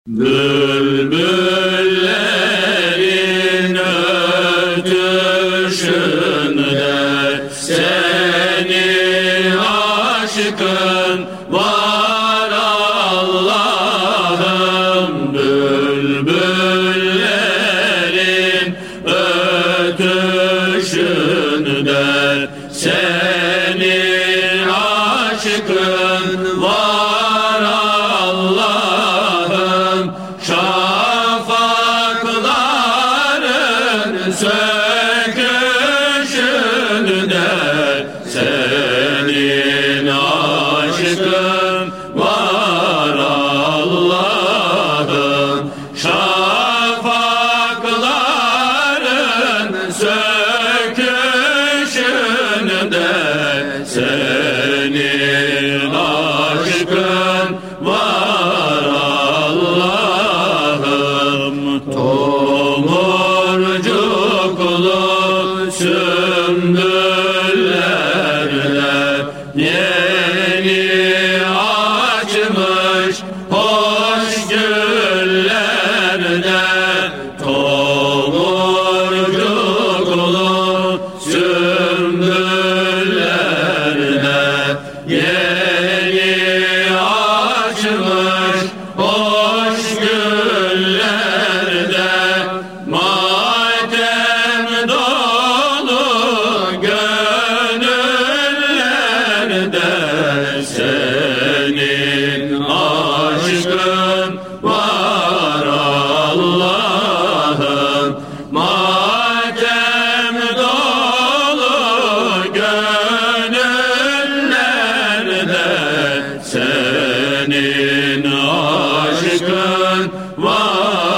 Bülbüllerin ötüşünde seni aşkın var Allah'ım. Bülbüllerin ötüşünde seni aşkın var Allah'ım. Şafakların söküşünde senin aşkın var Allah'ım. Şafakların söküşünde senin aşkın var Allah'ım. Tomurcuklu sümbüllerle yeni açmış hoş güllerde, tomurcuklu sümbüllerle yeni açmış hoş güllerde, matem dolu gönüllerde senin aşkın var Allah'ım. Matem dolu gönüllerde senin aşkın var